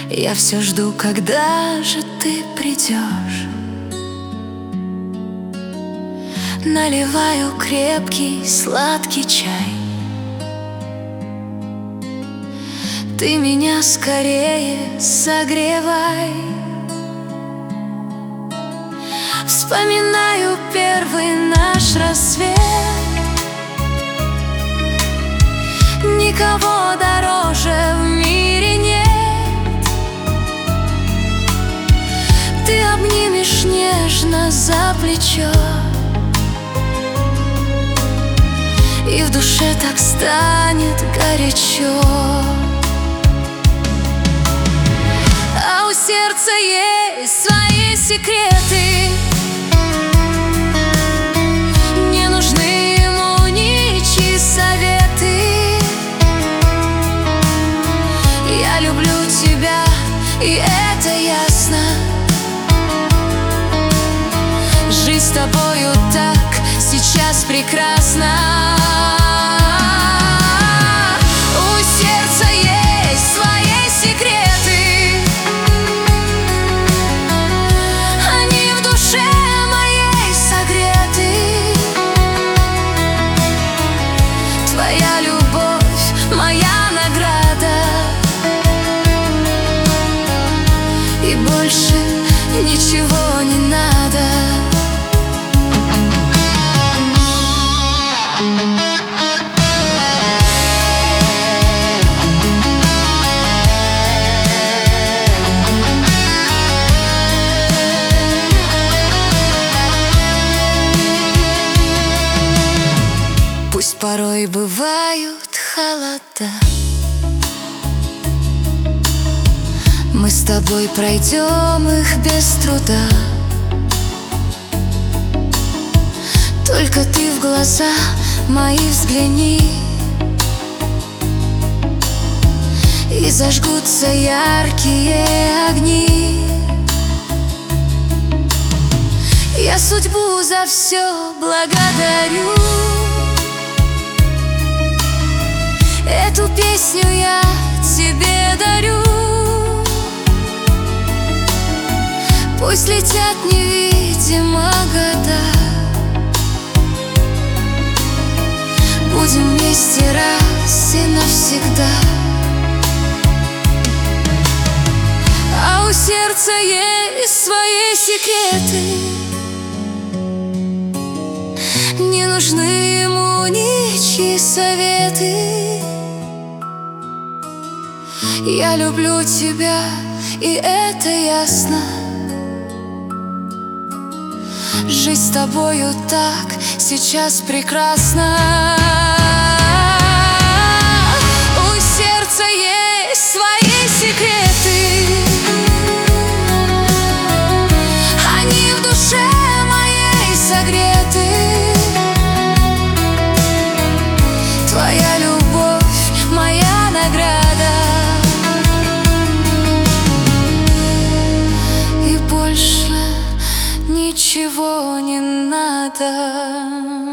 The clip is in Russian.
Я все жду, когда же ты придешь. Наливаю крепкий сладкий чай. Ты меня скорее согревай. Вспоминаю первый наш рассвет. Никого дороже в мире нет. Ты обнимешь нежно за плечо, и в душе так станет горячо. А у сердца есть свои секреты. Не нужны ему ничьи советы. Я люблю тебя, и это ясно. Жизнь с тобою так сейчас прекрасна. У сердца есть свои секреты. Они в душе моей согреты. Твоя любовь, моя награда. И больше ничего не надо. Пусть порой бывают холода, мы с тобой пройдем их без труда. Только ты в глаза мои взгляни, и зажгутся яркие огни. Я судьбу за все благодарю. Эту песню я тебе дарю. Пусть летят невидимо года. Будем вместе раз и навсегда. А у сердца есть свои секреты. Не нужны ему ничьи советы. Я люблю тебя, и это ясно. Жизнь с тобою так сейчас прекрасна. У сердца есть свои секреты. Они в душе моей согреты. Твоя любовь, моя награда. И больше ничего не надо.